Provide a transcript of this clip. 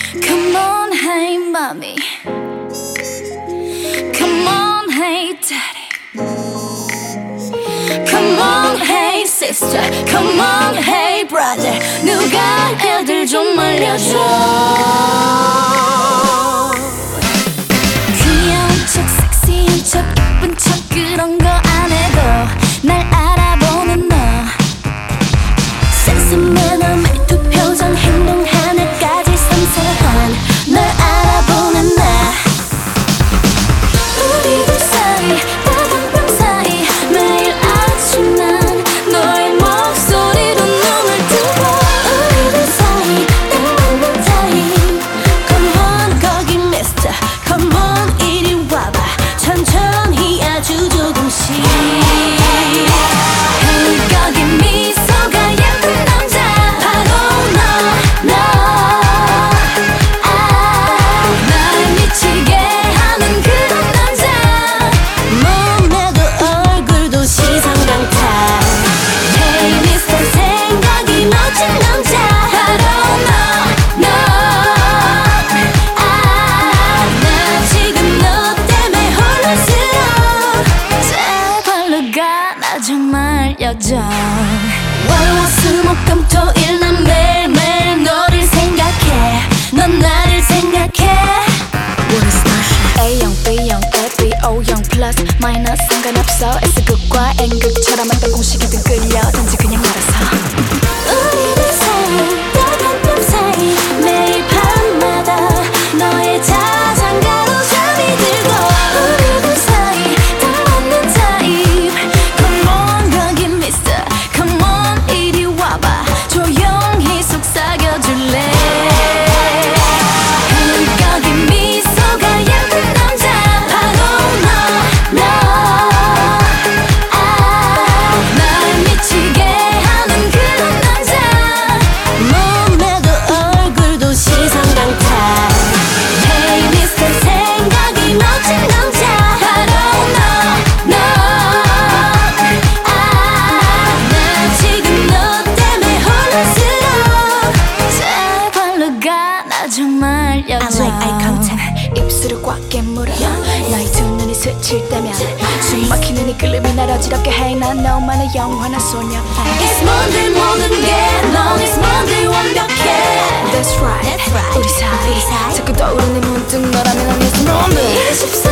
Come on, hey mommy. Come on, hey daddy. Come on, hey sister. Come on, hey brother. 누가 애들 좀 말려줘. 귀여운 척, 섹시한 척, 예쁜 척 그런 거 안 해도 날 알아보는 너. 센스, 매너, 말투, 표정, 행동 하나까지 섬세한 널 알아보는 나. 우리들 사이 따뜻한 벽 사이 매일 아침 난 너의 목소리로 눈을 뜨고. 우리들 사이 딱 맞는 타임. Come on 거기 mister. Come on 이리 와봐. 천천히 아주 조금씩. Hey 거기 미소가 예쁜 남자 바로 너. 날 미치게 하는 그런 남자. 몸매도 얼굴도 시선 강타. Hey mister 생각이 멋진 남자 바로 너. 나 지금 너 때문에 혼란스러워. 제발 누가 나 좀 알려줘. 월화수목금토일 난 매일매일 너를 생각해. 넌 나를 생각해. A형, B형, AB, O형 플러스 마이너스 상관없어. S극과 N극처럼 어떤 공식이든 끌려 단지 그냥 알아서. 우리들 사이 따뜻한 밤 사이 매일 밤마다 너의 자장가로 잠이 들고. 우리들 사이 딱 맞는 타입. Come on 거기 mister. Come on 이리 와봐. 조용히 속삭여줄래. Hey 거기 미소가 예쁜 남자 바로 너. 날 미치게 하는 그런 남자. 몸매도 얼굴도 시선 강타. Hey mister 생각이 멋진 남자 바로 너. 나 지금 너 때문에 혼란스러워. 제발 누가 나 좀 알려줘. I like eye contact. 입술을 꽉 깨물어. 너의 두 눈이 스칠 때면 숨 막히는 이 끌림이 날 어지럽게 해. 난 너만의 영원한 소녀. It's Monday 모든 게 넌 It's Monday 완벽해. That's right 우리 사이 자꾸 떠오르는 문득 너라면 난 It's Monday.